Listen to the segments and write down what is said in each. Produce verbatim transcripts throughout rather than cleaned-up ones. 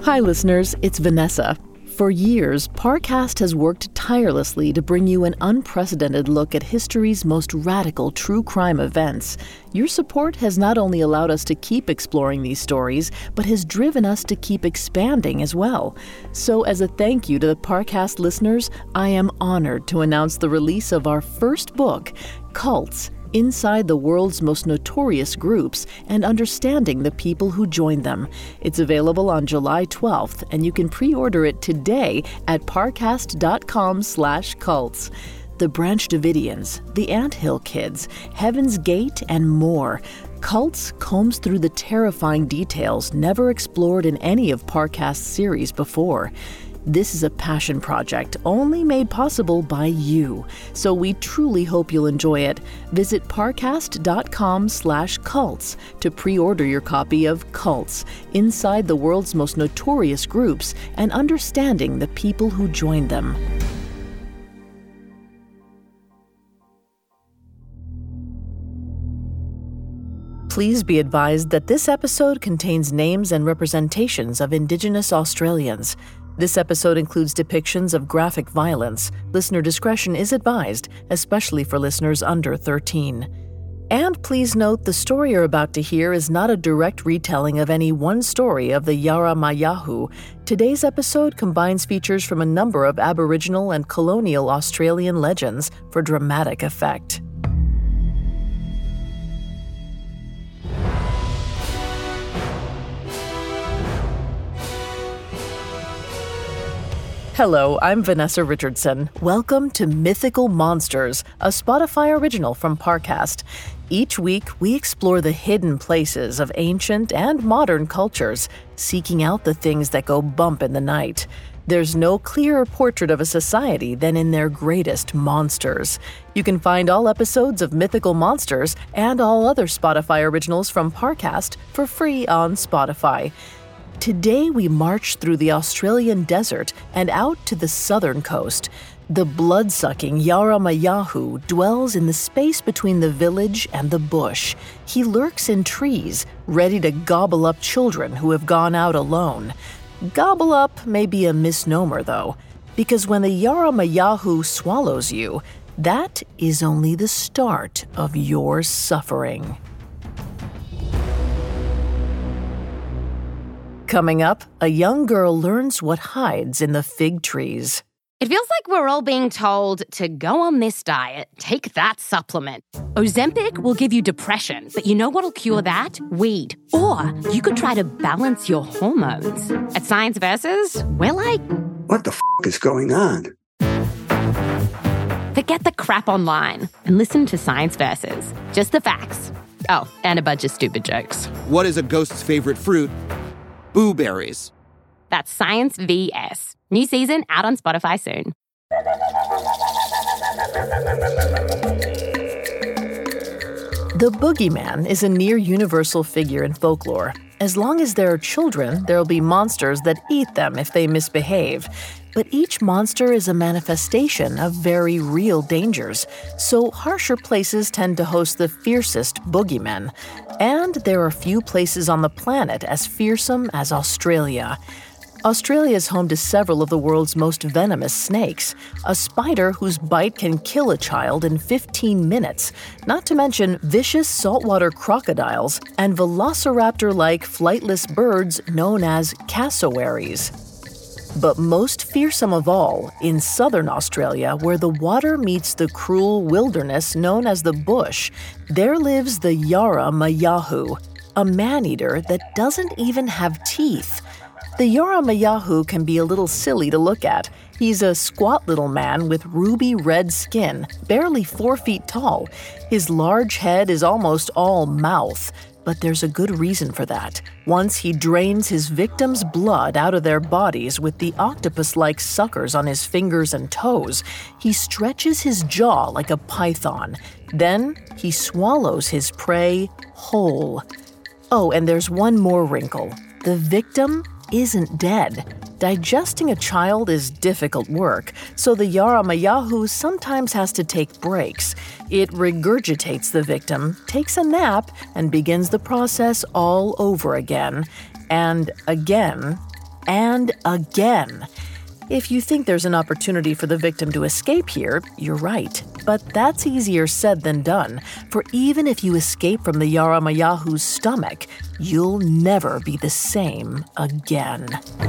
Hi, listeners. It's Vanessa. For years, Parcast has worked tirelessly to bring you an unprecedented look at history's most radical true crime events. Your support has not only allowed us to keep exploring these stories, but has driven us to keep expanding as well. So as a thank you to the Parcast listeners, I am honored to announce the release of our first book, Cults: Inside the World's Most Notorious Groups and Understanding the People Who Joined Them. It's available on July twelfth, and you can pre-order it today at parcast.com slash cults. The Branch Davidians, the Anthill Kids, Heaven's Gate, and more. Cults combs through the terrifying details never explored in any of Parcast's series before. This is a passion project only made possible by you, so we truly hope you'll enjoy it. Visit parcast.com slash cults to pre-order your copy of Cults: Inside the World's Most Notorious Groups and Understanding the People Who Joined Them. Please be advised that this episode contains names and representations of Indigenous Australians. This episode includes depictions of graphic violence. Listener discretion is advised, especially for listeners under thirteen. And please note the story you're about to hear is not a direct retelling of any one story of the Yara Mayahu. Today's episode combines features from a number of Aboriginal and colonial Australian legends for dramatic effect. Hello, I'm Vanessa Richardson. Welcome to Mythical Monsters, a Spotify original from Parcast. Each week, we explore the hidden places of ancient and modern cultures, seeking out the things that go bump in the night. There's no clearer portrait of a society than in their greatest monsters. You can find all episodes of Mythical Monsters and all other Spotify originals from Parcast for free on Spotify. Today we march through the Australian desert and out to the southern coast. The blood-sucking Yara Mayahu dwells in the space between the village and the bush. He lurks in trees, ready to gobble up children who have gone out alone. Gobble up may be a misnomer, though, because when the Yara Mayahu swallows you, that is only the start of your suffering. Coming up, a young girl learns what hides in the fig trees. It feels like we're all being told to go on this diet, take that supplement. Ozempic will give you depression, but you know what'll cure that? Weed. Or you could try to balance your hormones. At Science Versus, we're like... What the f*** is going on? Forget the crap online and listen to Science Versus. Just the facts. Oh, and a bunch of stupid jokes. What is a ghost's favorite fruit? Blueberries. That's Science V S. New season out on Spotify soon. The boogeyman is a near-universal figure in folklore. As long as there are children, there will be monsters that eat them if they misbehave. But each monster is a manifestation of very real dangers, so harsher places tend to host the fiercest boogeymen. And there are few places on the planet as fearsome as Australia. Australia is home to several of the world's most venomous snakes, a spider whose bite can kill a child in fifteen minutes, not to mention vicious saltwater crocodiles and velociraptor-like flightless birds known as cassowaries. But most fearsome of all, in southern Australia, where the water meets the cruel wilderness known as the bush, there lives the Yara Mayahu, a man-eater that doesn't even have teeth. The Yara Mayahu can be a little silly to look at. He's a squat little man with ruby red skin, barely four feet tall. His large head is almost all mouth. But there's a good reason for that. Once he drains his victims' blood out of their bodies with the octopus-like suckers on his fingers and toes, he stretches his jaw like a python. Then he swallows his prey whole. Oh, and there's one more wrinkle. The victim isn't dead. Digesting a child is difficult work, so the Yara Mayahu sometimes has to take breaks. It regurgitates the victim, takes a nap, and begins the process all over again. And again, and again. If you think there's an opportunity for the victim to escape here, you're right. But that's easier said than done, for even if you escape from the Yaramayahu's stomach, you'll never be the same again.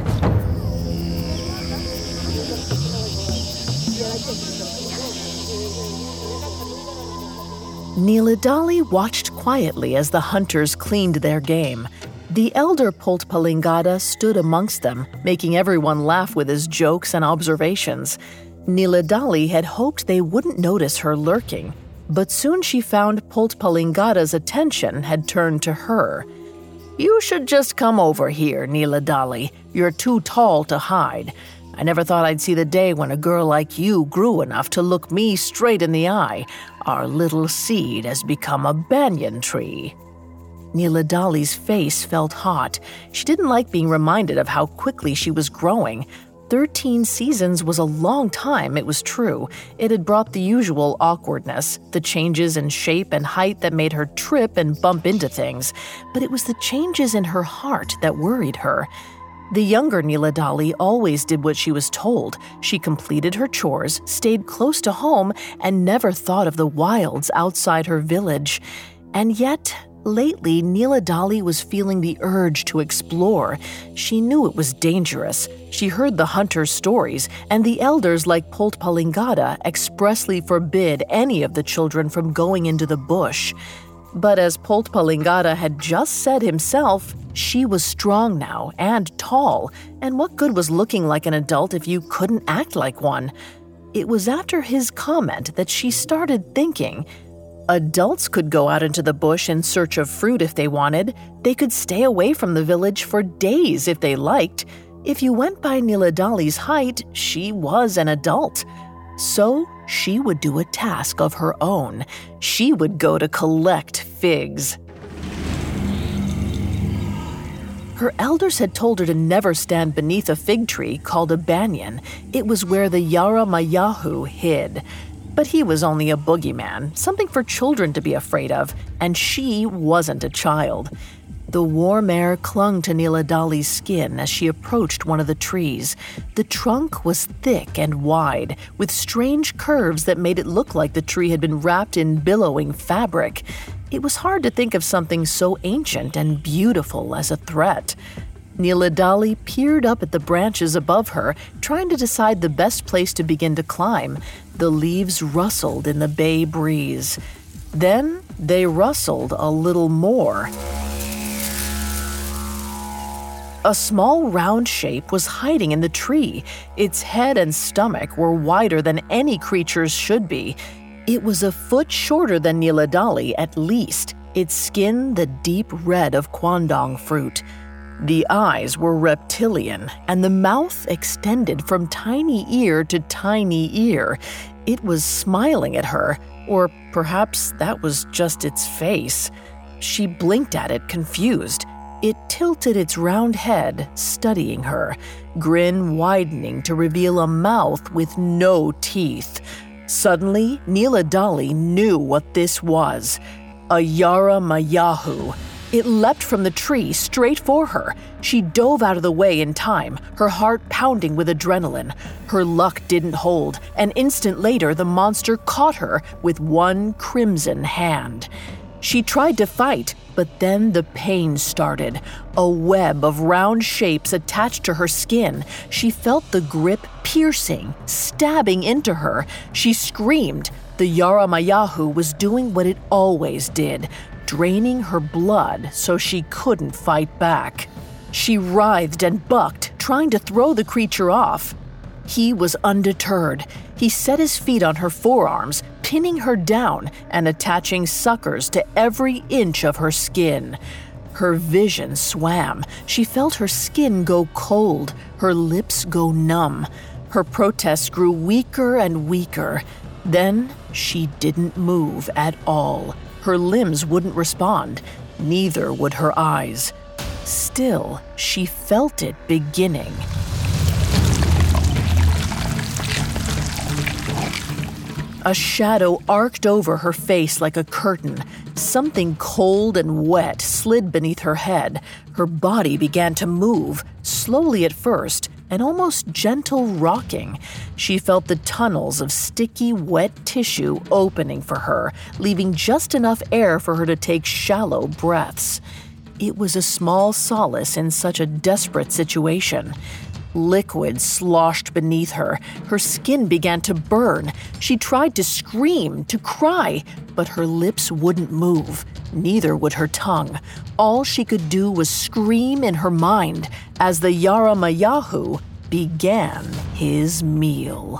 Niladali watched quietly as the hunters cleaned their game. The elder Poltpalingada stood amongst them, making everyone laugh with his jokes and observations. Niladali had hoped they wouldn't notice her lurking, but soon she found Poltpalingada's attention had turned to her. "You should just come over here, Niladali. You're too tall to hide. I never thought I'd see the day when a girl like you grew enough to look me straight in the eye. Our little seed has become a banyan tree." Niladali's face felt hot. She didn't like being reminded of how quickly she was growing. Thirteen seasons was a long time, it was true. It had brought the usual awkwardness, the changes in shape and height that made her trip and bump into things. But it was the changes in her heart that worried her. The younger Niladali always did what she was told. She completed her chores, stayed close to home, and never thought of the wilds outside her village. And yet, lately, Niladali was feeling the urge to explore. She knew it was dangerous. She heard the hunters' stories, and the elders like Poltpalingada expressly forbid any of the children from going into the bush. But as Poltpalingada had just said himself, she was strong now and tall, and what good was looking like an adult if you couldn't act like one? It was after his comment that she started thinking, adults could go out into the bush in search of fruit if they wanted. They could stay away from the village for days if they liked. If you went by Niladali's height, she was an adult. So she would do a task of her own. She would go to collect figs. Her elders had told her to never stand beneath a fig tree called a banyan. It was where the Yaramayahu hid. But he was only a boogeyman, something for children to be afraid of, and she wasn't a child. The warm air clung to Niladali's skin as she approached one of the trees. The trunk was thick and wide, with strange curves that made it look like the tree had been wrapped in billowing fabric. It was hard to think of something so ancient and beautiful as a threat. Niladali peered up at the branches above her, trying to decide the best place to begin to climb. The leaves rustled in the bay breeze. Then they rustled a little more. A small round shape was hiding in the tree. Its head and stomach were wider than any creature's should be. It was a foot shorter than Niladali at least, its skin the deep red of quandong fruit. The eyes were reptilian, and the mouth extended from tiny ear to tiny ear. It was smiling at her, or perhaps that was just its face. She blinked at it, confused. It tilted its round head, studying her, grin widening to reveal a mouth with no teeth. Suddenly, Niladali knew what this was. A Yaramayahu. It leapt from the tree straight for her. She dove out of the way in time, her heart pounding with adrenaline. Her luck didn't hold. An instant later, the monster caught her with one crimson hand. She tried to fight, but then the pain started. A web of round shapes attached to her skin. She felt the grip piercing, stabbing into her. She screamed. The Yaramayahu was doing what it always did, draining her blood so she couldn't fight back. She writhed and bucked, trying to throw the creature off. He was undeterred. He set his feet on her forearms, pinning her down and attaching suckers to every inch of her skin. Her vision swam. She felt her skin go cold, her lips go numb. Her protests grew weaker and weaker. Then she didn't move at all. Her limbs wouldn't respond. Neither would her eyes. Still, she felt it beginning. A shadow arced over her face like a curtain. Something cold and wet slid beneath her head. Her body began to move, slowly at first, and almost gentle rocking. She felt the tunnels of sticky, wet tissue opening for her, leaving just enough air for her to take shallow breaths. It was a small solace in such a desperate situation. Liquid sloshed beneath her. Her skin began to burn. She tried to scream, to cry, but her lips wouldn't move. Neither would her tongue. All she could do was scream in her mind as the Yaramayahu began his meal.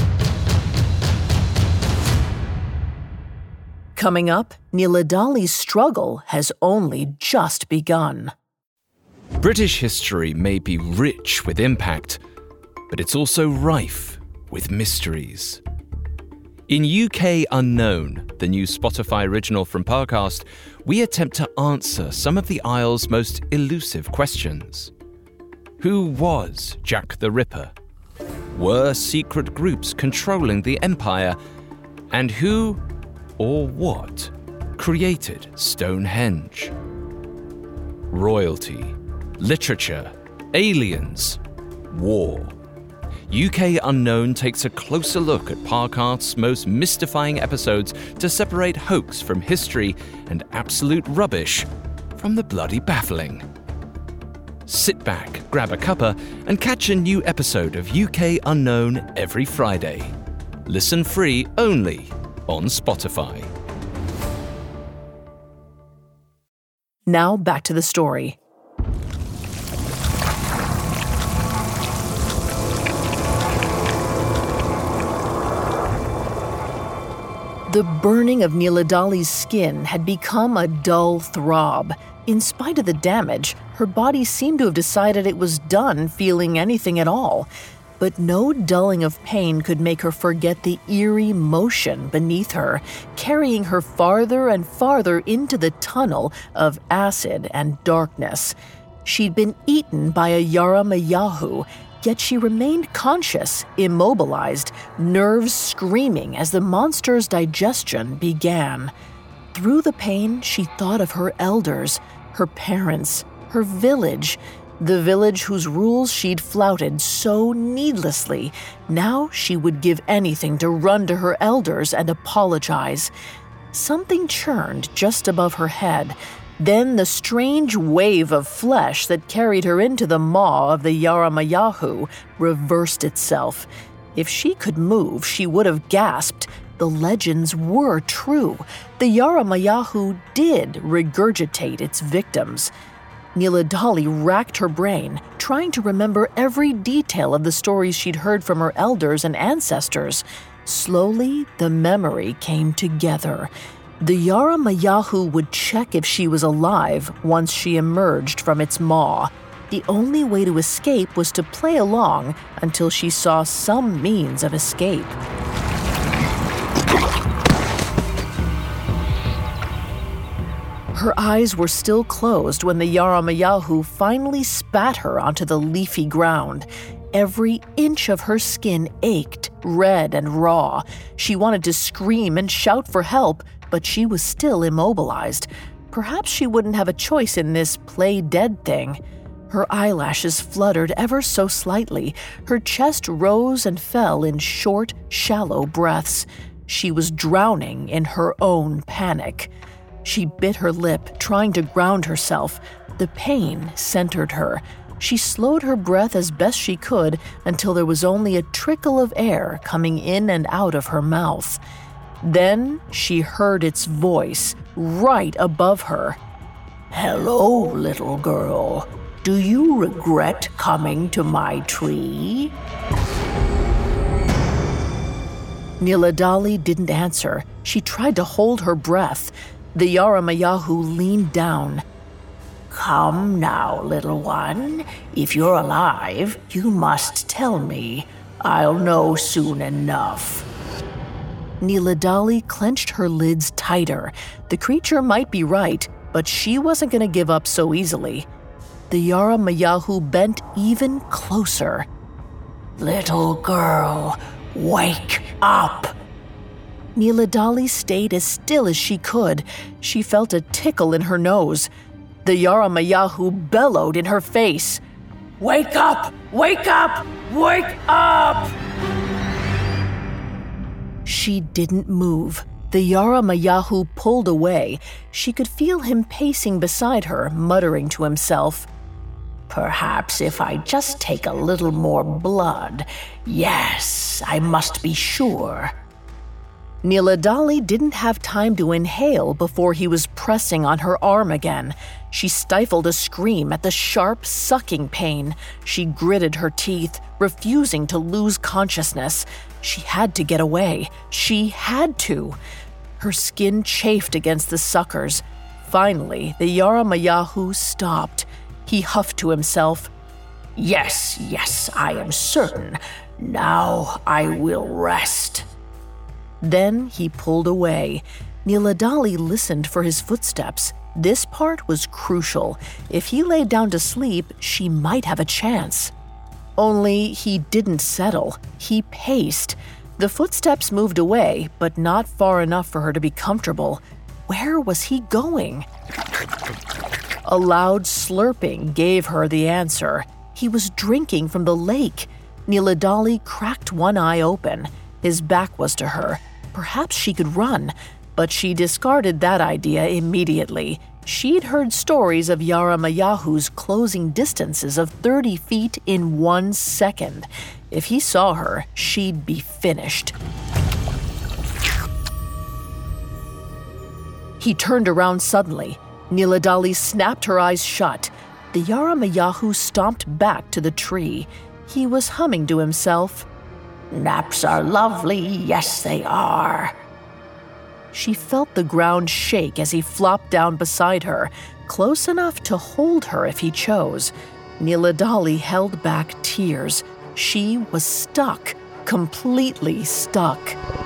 Coming up, Niladali's struggle has only just begun. British history may be rich with impact, but it's also rife with mysteries. In U K Unknown, the new Spotify original from Parcast, we attempt to answer some of the Isle's most elusive questions. Who was Jack the Ripper? Were secret groups controlling the empire? And who, or what, created Stonehenge? Royalty, literature, aliens, war. U K Unknown takes a closer look at Parcast's most mystifying episodes to separate hoax from history and absolute rubbish from the bloody baffling. Sit back, grab a cuppa, and catch a new episode of U K Unknown every Friday. Listen free only on Spotify. Now back to the story. The burning of Niladali's skin had become a dull throb. In spite of the damage, her body seemed to have decided it was done feeling anything at all. But no dulling of pain could make her forget the eerie motion beneath her, carrying her farther and farther into the tunnel of acid and darkness. She'd been eaten by a Yaramayahu, yet she remained conscious, immobilized, nerves screaming as the monster's digestion began. Through the pain, she thought of her elders, her parents, her village, the village whose rules she'd flouted so needlessly. Now she would give anything to run to her elders and apologize. Something churned just above her head. Then the strange wave of flesh that carried her into the maw of the Yaramayahu reversed itself. If she could move, she would have gasped. The legends were true. The Yaramayahu did regurgitate its victims. Niladali racked her brain, trying to remember every detail of the stories she'd heard from her elders and ancestors. Slowly, the memory came together. The Yaramayahu would check if she was alive once she emerged from its maw. The only way to escape was to play along until she saw some means of escape. Her eyes were still closed when the Yaramayahu finally spat her onto the leafy ground. Every inch of her skin ached, red and raw. She wanted to scream and shout for help, but she was still immobilized. Perhaps she wouldn't have a choice in this play-dead thing. Her eyelashes fluttered ever so slightly. Her chest rose and fell in short, shallow breaths. She was drowning in her own panic. She bit her lip, trying to ground herself. The pain centered her. She slowed her breath as best she could until there was only a trickle of air coming in and out of her mouth. Then she heard its voice right above her. "Hello, little girl. Do you regret coming to my tree?" Niladali didn't answer. She tried to hold her breath. The Yaramayahu leaned down. "Come now, little one. If you're alive, you must tell me. I'll know soon enough." Niladali clenched her lids tighter. The creature might be right, but she wasn't going to give up so easily. The Yaramayahu bent even closer. "Little girl, wake up." Neeladali stayed as still as she could. She felt a tickle in her nose. The Yaramayahu bellowed in her face. Wake up! Wake up! Wake up! She didn't move. The Yaramayahu pulled away. She could feel him pacing beside her, muttering to himself. Perhaps if I just take a little more blood. Yes, I must be sure. Neeladali didn't have time to inhale before he was pressing on her arm again. She stifled a scream at the sharp, sucking pain. She gritted her teeth, refusing to lose consciousness. She had to get away. She had to. Her skin chafed against the suckers. Finally, the Yaramayahu stopped. He huffed to himself. Yes, yes, I am certain. Now I will rest. Then he pulled away. Neeladali listened for his footsteps. This part was crucial. If he lay down to sleep, she might have a chance. Only he didn't settle. He paced. The footsteps moved away, but not far enough for her to be comfortable. Where was he going? A loud slurping gave her the answer. He was drinking from the lake. Neeladali cracked one eye open. His back was to her. Perhaps she could run, but she discarded that idea immediately. She'd heard stories of Yaramayahu's closing distances of thirty feet in one second. If he saw her, she'd be finished. He turned around suddenly. Neeladali snapped her eyes shut. The Yaramayahu stomped back to the tree. He was humming to himself. Naps are lovely, yes they are. She felt the ground shake as he flopped down beside her, close enough to hold her if he chose. Neeladali held back tears. She was stuck, completely stuck.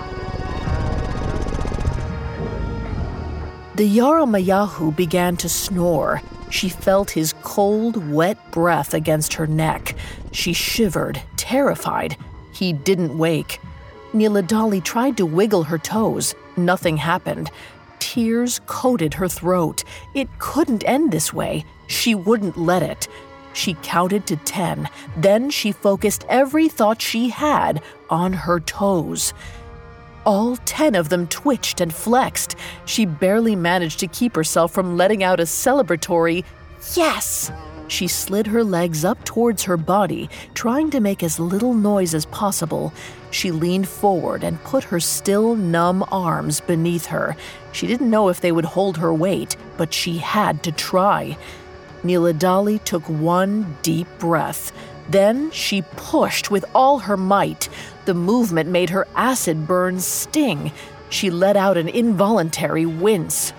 The Yaramayahu began to snore. She felt his cold, wet breath against her neck. She shivered, terrified. He didn't wake. Neeladali tried to wiggle her toes. Nothing happened. Tears coated her throat. It couldn't end this way. She wouldn't let it. She counted to ten. Then she focused every thought she had on her toes. All ten of them twitched and flexed. She barely managed to keep herself from letting out a celebratory yes. She slid her legs up towards her body, trying to make as little noise as possible. She leaned forward and put her still, numb arms beneath her. She didn't know if they would hold her weight, but she had to try. Neeladali took one deep breath. Then she pushed with all her might. The movement made her acid burns sting. She let out an involuntary wince.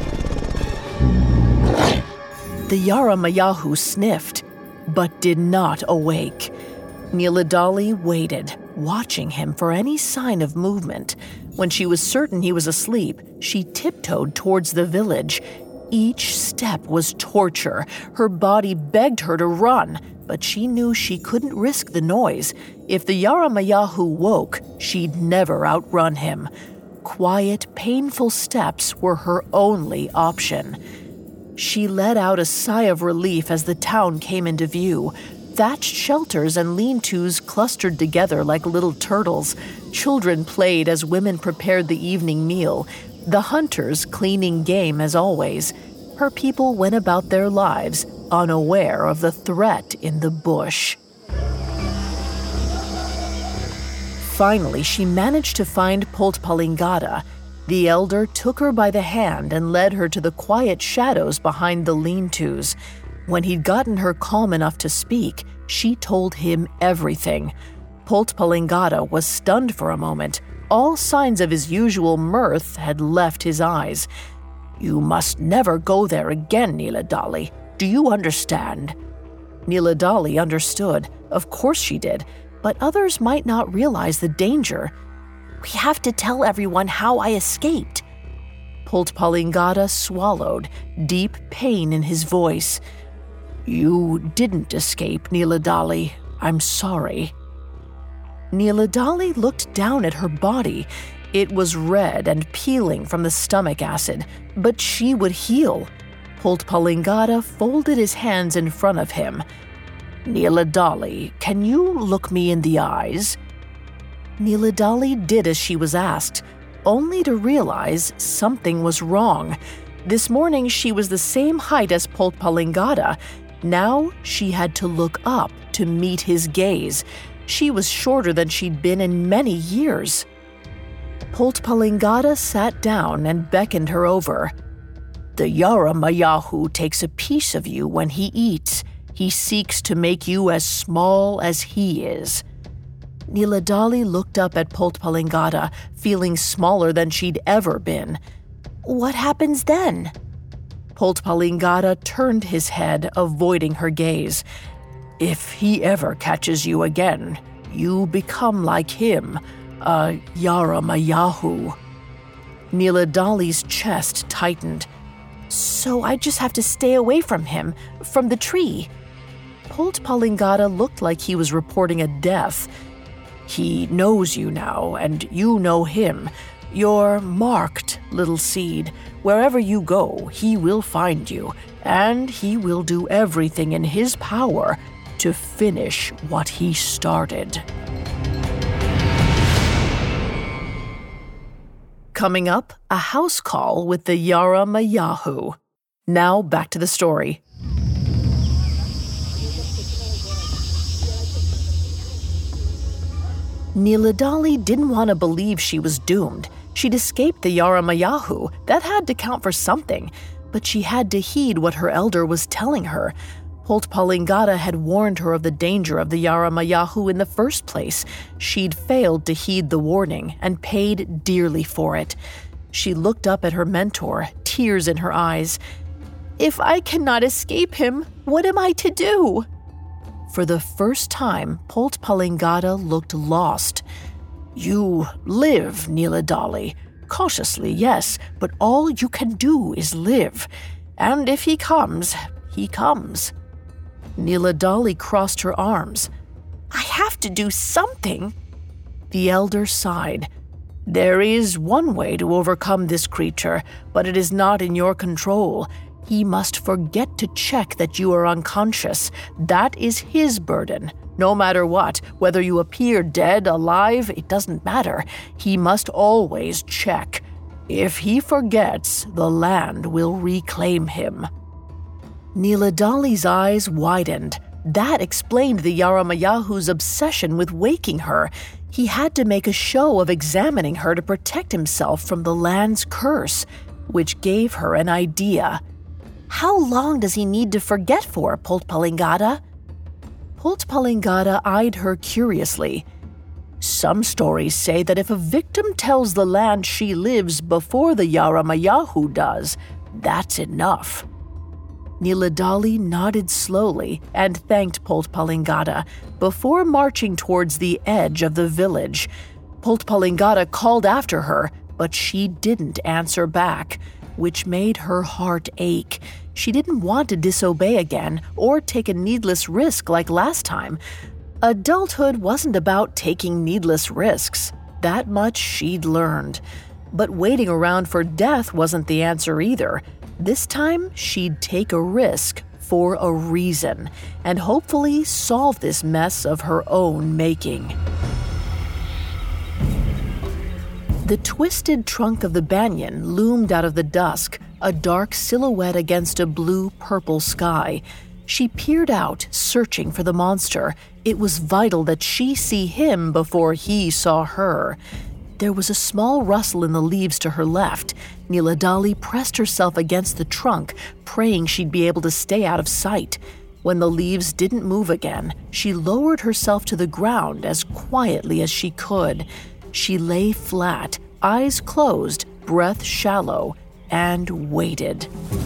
The Yaramayahu sniffed, but did not awake. Neeladali waited, watching him for any sign of movement. When she was certain he was asleep, she tiptoed towards the village. Each step was torture. Her body begged her to run, but she knew she couldn't risk the noise. If the Yaramayahu woke, she'd never outrun him. Quiet, painful steps were her only option. She let out a sigh of relief as the town came into view. Thatched shelters and lean-tos clustered together like little turtles. Children played as women prepared the evening meal. The hunters cleaning game as always. Her people went about their lives, unaware of the threat in the bush. Finally, she managed to find Poltpalingada. The elder took her by the hand and led her to the quiet shadows behind the lean-tos. When he'd gotten her calm enough to speak, she told him everything. Poltpalingada was stunned for a moment. All signs of his usual mirth had left his eyes. You must never go there again, Neeladali. Do you understand? Neeladali understood. Of course she did, but others might not realize the danger. We have to tell everyone how I escaped. Poltpalingada swallowed, deep pain in his voice. You didn't escape, Neeladali. I'm sorry. Neeladali looked down at her body. It was red and peeling from the stomach acid, but she would heal. Poltpalingada folded his hands in front of him. "Niladali, can you look me in the eyes?" Niladali did as she was asked, only to realize something was wrong. This morning she was the same height as Poltpalingada. Now she had to look up to meet his gaze. She was shorter than she'd been in many years. Poltpalingada sat down and beckoned her over. "The Yaramayahu takes a piece of you when he eats. He seeks to make you as small as he is." Niladali looked up at Poltpalingada, feeling smaller than she'd ever been. "What happens then?" Poltpalingada turned his head, avoiding her gaze. "If he ever catches you again, you become like him, a Yaramayahu." Niladali's chest tightened. "So I just have to stay away from him, from the tree?" Poltpalingada looked like he was reporting a death. "He knows you now, and you know him. You're marked, little seed. Wherever you go, he will find you, and he will do everything in his power to finish what he started." Coming up, a house call with the Yaramayahu. Now back to the story. Niladali didn't want to believe she was doomed. She'd escaped the Yaramayahu. That had to count for something. But she had to heed what her elder was telling her. Poltpalingada had warned her of the danger of the Yaramayahu in the first place. She'd failed to heed the warning and paid dearly for it. She looked up at her mentor, tears in her eyes. "If I cannot escape him, what am I to do?" For the first time, Poltpalingada looked lost. "You live, Niladali. Cautiously, yes, but all you can do is live. And if he comes, he comes." Niladali crossed her arms. "I have to do something." The elder sighed. "There is one way to overcome this creature, but it is not in your control. He must forget to check that you are unconscious. That is his burden. No matter what, whether you appear dead, alive, it doesn't matter. He must always check. If he forgets, the land will reclaim him." Niladali's eyes widened. That explained the Yaramayahu's obsession with waking her. He had to make a show of examining her to protect himself from the land's curse, which gave her an idea. "How long does he need to forget for, Poltpalingada?" Poltpalingada eyed her curiously. "Some stories say that if a victim tells the land she lives before the Yaramayahu does, that's enough." Niladali nodded slowly and thanked Poltpalingada before marching towards the edge of the village. Poltpalingada called after her, but she didn't answer back, which made her heart ache. She didn't want to disobey again or take a needless risk like last time. Adulthood wasn't about taking needless risks. That much she'd learned. But waiting around for death wasn't the answer either. This time, she'd take a risk for a reason and hopefully solve this mess of her own making. The twisted trunk of the banyan loomed out of the dusk, a dark silhouette against a blue-purple sky. She peered out, searching for the monster. It was vital that she see him before he saw her. There was a small rustle in the leaves to her left. Niladali pressed herself against the trunk, praying she'd be able to stay out of sight. When the leaves didn't move again, she lowered herself to the ground as quietly as she could. She lay flat, eyes closed, breath shallow, and waited.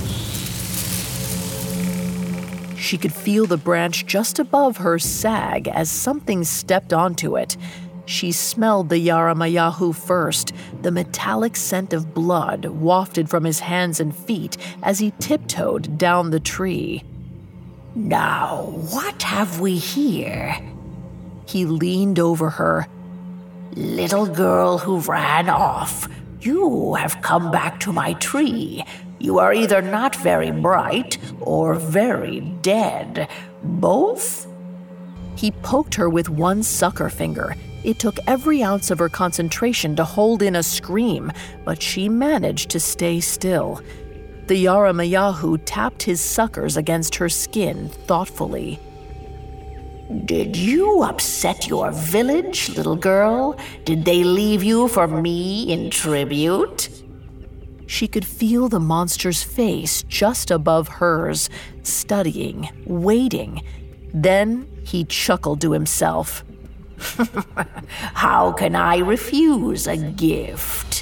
She could feel the branch just above her sag as something stepped onto it. She smelled the Yaramayahu first, the metallic scent of blood wafted from his hands and feet as he tiptoed down the tree. "Now, what have we here?" He leaned over her. Little girl who ran off, you have come back to my tree. You are either not very bright or very dead. Both? He poked her with one sucker finger. It took every ounce of her concentration to hold in a scream, but she managed to stay still. The Yaramayahu tapped his suckers against her skin thoughtfully. Did you upset your village, little girl? Did they leave you for me in tribute? She could feel the monster's face just above hers, studying, waiting. Then he chuckled to himself. How can I refuse a gift?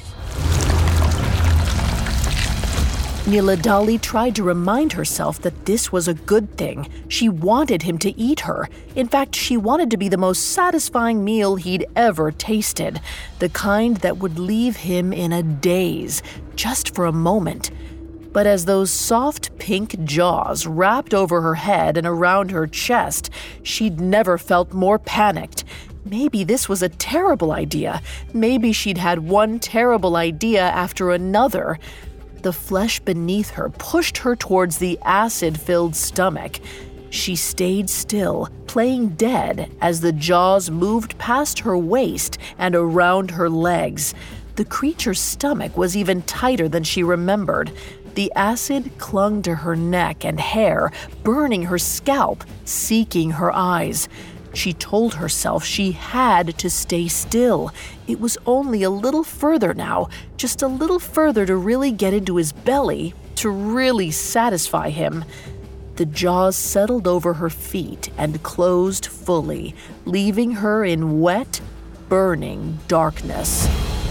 Niladali tried to remind herself that this was a good thing. She wanted him to eat her. In fact, she wanted to be the most satisfying meal he'd ever tasted, the kind that would leave him in a daze, just for a moment. But as those soft pink jaws wrapped over her head and around her chest, she'd never felt more panicked. Maybe this was a terrible idea. Maybe she'd had one terrible idea after another. The flesh beneath her pushed her towards the acid-filled stomach. She stayed still, playing dead as the jaws moved past her waist and around her legs. The creature's stomach was even tighter than she remembered. The acid clung to her neck and hair, burning her scalp, seeking her eyes. She told herself she had to stay still. It was only a little further now, just a little further to really get into his belly, to really satisfy him. The jaws settled over her feet and closed fully, leaving her in wet, burning darkness.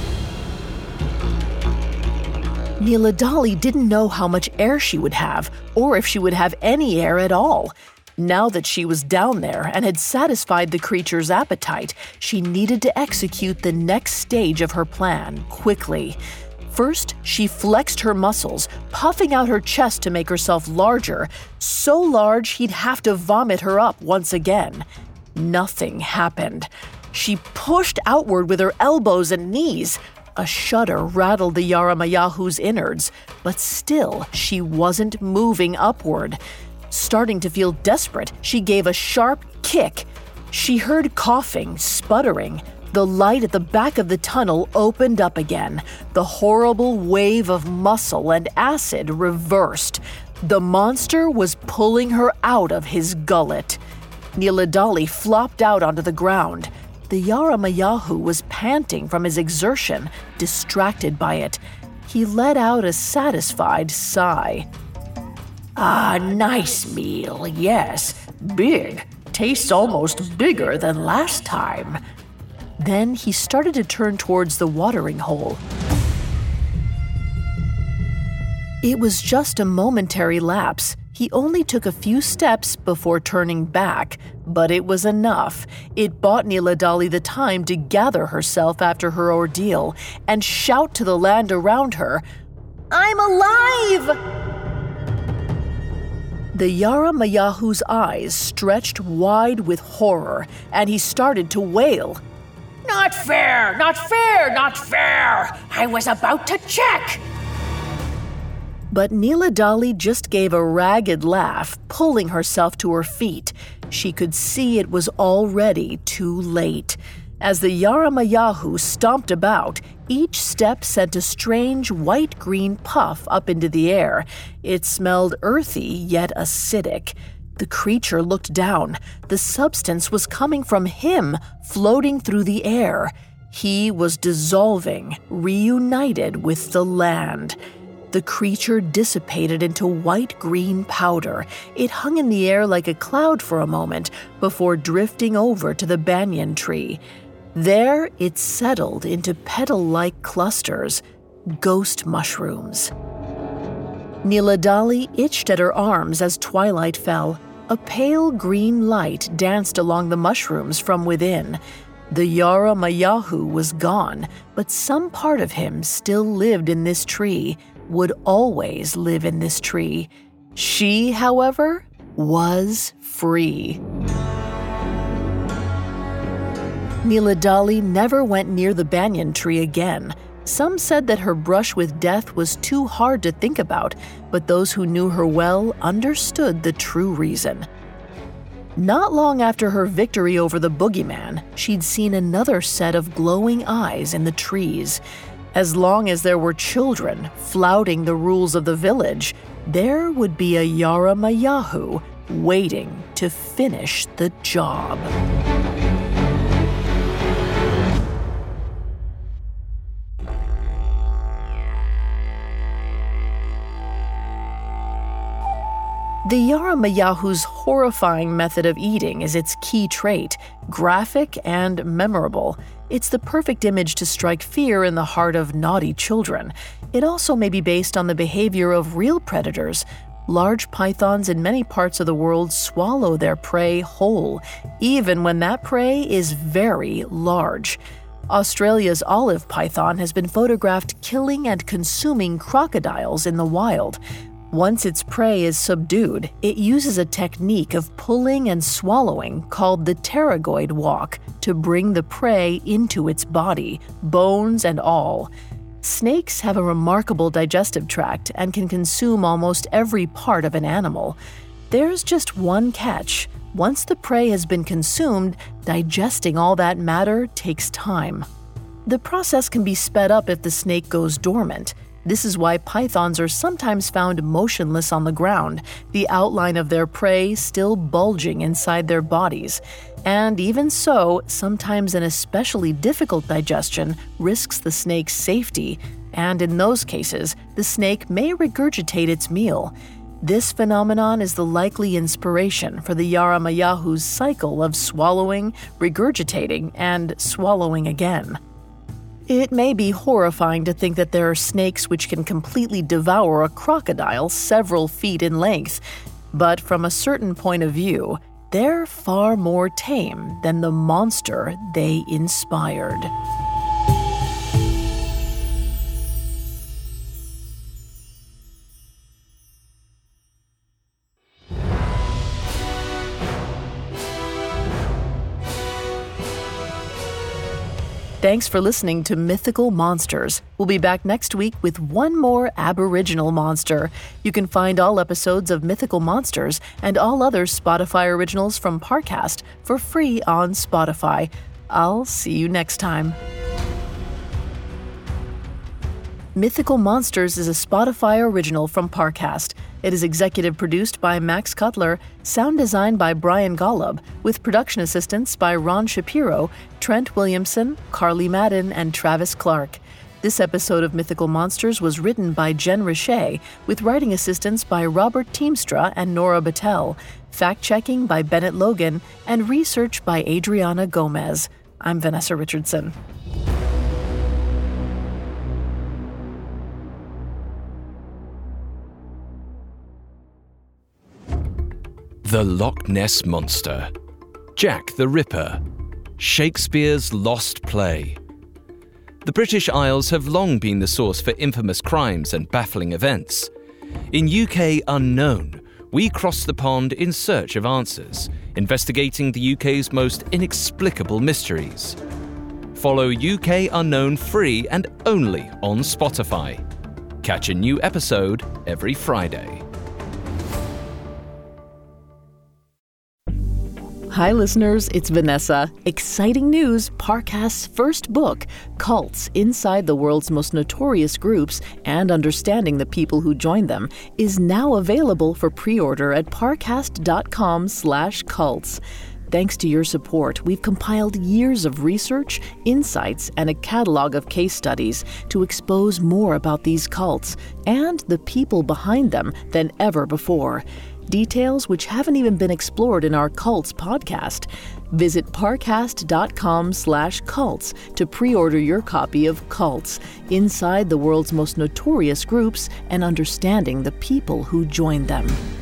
Niladali didn't know how much air she would have, or if she would have any air at all. Now that she was down there and had satisfied the creature's appetite, she needed to execute the next stage of her plan quickly. First, she flexed her muscles, puffing out her chest to make herself larger, so large he'd have to vomit her up once again. Nothing happened. She pushed outward with her elbows and knees. A shudder rattled the Yaramayahu's innards, but still she wasn't moving upward. Starting to feel desperate, she gave a sharp kick. She heard coughing, sputtering. The light at the back of the tunnel opened up again. The horrible wave of muscle and acid reversed. The monster was pulling her out of his gullet. Niladali flopped out onto the ground. The Yaramayahu was panting from his exertion, distracted by it. He let out a satisfied sigh. Ah, nice meal, yes. Big. Tastes almost bigger than last time. Then he started to turn towards the watering hole. It was just a momentary lapse. He only took a few steps before turning back, but it was enough. It bought Niladali the time to gather herself after her ordeal and shout to the land around her, "I'm alive!" The Yaramayahu's eyes stretched wide with horror, and he started to wail. Not fair! Not fair! Not fair! I was about to check! But Niladali just gave a ragged laugh, pulling herself to her feet. She could see it was already too late. As the Yaramayahu stomped about, each step sent a strange white-green puff up into the air. It smelled earthy yet acidic. The creature looked down. The substance was coming from him, floating through the air. He was dissolving, reunited with the land. The creature dissipated into white-green powder. It hung in the air like a cloud for a moment before drifting over to the banyan tree. There it settled into petal-like clusters, ghost mushrooms. Niladali itched at her arms as twilight fell. A pale green light danced along the mushrooms from within. The Yaramayahu was gone, but some part of him still lived in this tree, would always live in this tree. She, however, was free. Neela Dali never went near the banyan tree again. Some said that her brush with death was too hard to think about, but those who knew her well understood the true reason. Not long after her victory over the boogeyman, she'd seen another set of glowing eyes in the trees. As long as there were children flouting the rules of the village, there would be a Yaramayahu waiting to finish the job. The Yaramayahu's horrifying method of eating is its key trait, graphic and memorable. It's the perfect image to strike fear in the heart of naughty children. It also may be based on the behavior of real predators. Large pythons in many parts of the world swallow their prey whole, even when that prey is very large. Australia's olive python has been photographed killing and consuming crocodiles in the wild. Once its prey is subdued, it uses a technique of pulling and swallowing called the pterygoid walk to bring the prey into its body, bones and all. Snakes have a remarkable digestive tract and can consume almost every part of an animal. There's just one catch. Once the prey has been consumed, digesting all that matter takes time. The process can be sped up if the snake goes dormant. This is why pythons are sometimes found motionless on the ground, the outline of their prey still bulging inside their bodies. And even so, sometimes an especially difficult digestion risks the snake's safety, and in those cases, the snake may regurgitate its meal. This phenomenon is the likely inspiration for the Yaramayahu's cycle of swallowing, regurgitating, and swallowing again. It may be horrifying to think that there are snakes which can completely devour a crocodile several feet in length, but from a certain point of view, they're far more tame than the monster they inspired. Thanks for listening to Mythical Monsters. We'll be back next week with one more Aboriginal monster. You can find all episodes of Mythical Monsters and all other Spotify originals from Parcast for free on Spotify. I'll see you next time. Mythical Monsters is a Spotify original from Parcast. It is executive produced by Max Cutler, sound designed by Brian Golub, with production assistance by Ron Shapiro, Trent Williamson, Carly Madden, and Travis Clark. This episode of Mythical Monsters was written by Jen Richey, with writing assistance by Robert Teamstra and Nora Battelle, fact-checking by Bennett Logan, and research by Adriana Gomez. I'm Vanessa Richardson. The Loch Ness Monster, Jack the Ripper, Shakespeare's Lost Play. The British Isles have long been the source for infamous crimes and baffling events. In U K Unknown, we cross the pond in search of answers, investigating the U K's most inexplicable mysteries. Follow U K Unknown free and only on Spotify. Catch a new episode every Friday. Hi listeners, it's Vanessa. Exciting news, Parcast's first book, Cults Inside the World's Most Notorious Groups and Understanding the People Who Join Them, is now available for pre-order at parcast.com slash cults. Thanks to your support, we've compiled years of research, insights, and a catalog of case studies to expose more about these cults and the people behind them than ever before. Details which haven't even been explored in our Cults podcast. Visit parcast.com slash cults to pre-order your copy of Cults, Inside the World's Most Notorious Groups and Understanding the People Who Join Them.